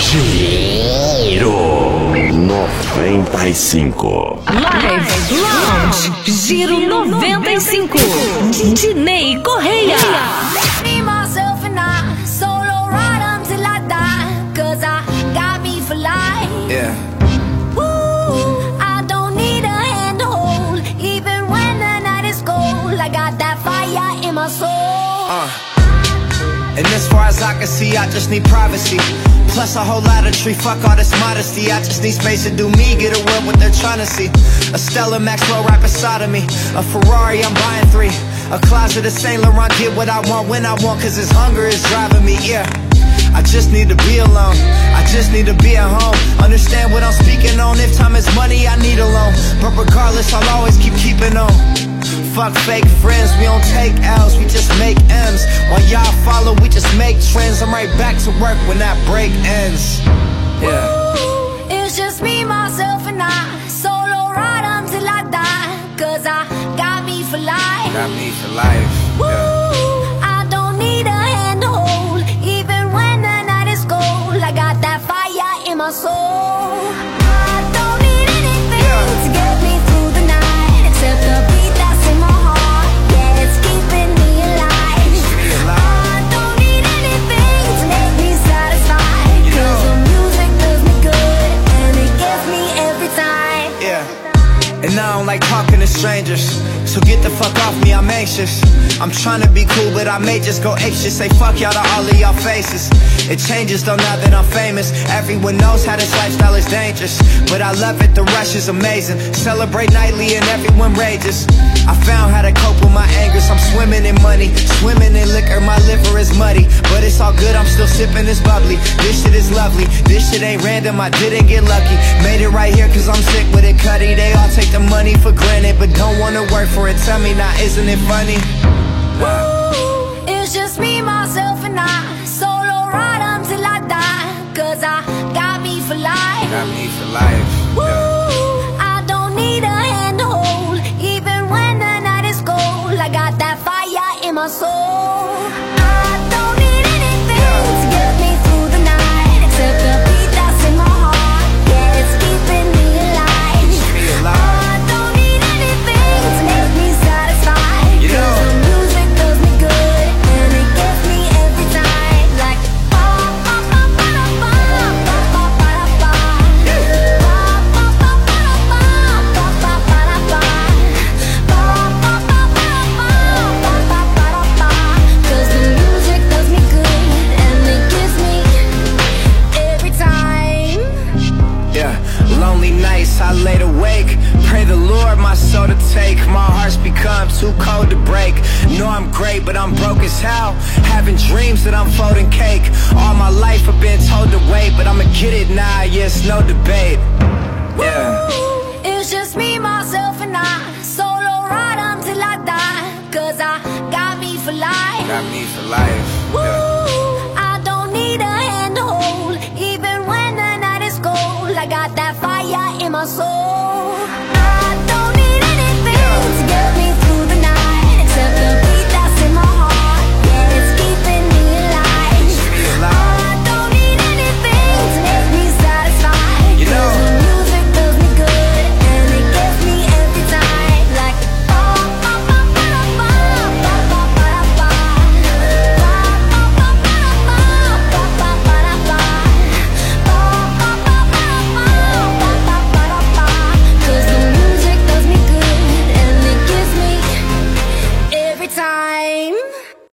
Giro 95. Live Lounge Giro 95. Dinei Correia. Me, myself and I, solo ride until I die, 'cause I got me for life. Yeah. Woo, I don't need a hand to hold, even when the night is cold. I got that fire in my soul. And as far as I can see, I just need privacy. Plus a whole lot of tree, fuck all this modesty. I just need space to do me, get away what they're trying to see. A Stella Maxwell right beside of me. A Ferrari, I'm buying 3. A closet of Saint Laurent, get what I want when I want, 'cause this hunger is driving me, yeah. I just need to be alone, I just need to be at home. Understand what I'm speaking on, if time is money, I need a loan. But regardless, I'll always keeping on. Fuck fake friends, we don't take L's, we just make M's. While y'all follow, we just make trends. I'm right back to work when that break ends. Yeah. Woo, it's just me, myself and I, solo ride until I die, 'cause I got me for life. Got me for life. Woo, Yeah. I don't need a hand to hold, even when the night is cold. I got that fire in my soul. I don't need anything to get me through the night, except the beat that's in my heart. Yeah, it's keeping me alive. I don't need anything to make me satisfied, 'cause the music does me good and it gets me every time. Yeah. And I don't like talking to strangers, so get the fuck off me, I'm anxious. I'm trying to be cool, but I may just go apeshit. Say fuck y'all to all of y'all faces. It changes though now that I'm famous. Everyone knows how this lifestyle is dangerous, but I love it, the rush is amazing. Celebrate nightly and everyone rages. I found how to cope with my angers. I'm swimming in money, swimming in liquor. My liver is muddy, but it's all good, I'm still sipping this bubbly. This shit is lovely, this shit ain't random, I didn't get lucky. Made it right here 'cause I'm sick with it, Cuddy. They all take the money for granted, but don't wanna work for it. Tell me now, isn't it funny? Woo, it's just me, myself and I, solo ride until I die, 'cause I got me for life. Got me for life. Woo, Yeah. I don't need a hand to hold, even when the night is cold. I got that fire in my soul. I don't need anything to get me through the night, except the beat that's in my heart. Yeah, it's keeping me alive. Me alive. I don't need anything to make me satisfied, You know. 'cause the music does me good and it gets me every time. Like ba ba ba ba ba ba ba ba ba. Cause the music does me good and it gives me every time. Yeah, lonely nights I laid awake, pray the Lord my soul to take. My heart's become too cold to break. Know I'm great, but I'm broke as hell. Having dreams that I'm folding cake. All my life I've been told to wait, but I'ma get it now, yeah, it's no debate. Yeah. Woo, it's just me, myself and I, solo ride until I die, 'cause I got me for life. Got me for life. Woo, Yeah. I don't need a hand to hold, even when the night is cold. I got that fire in my soul.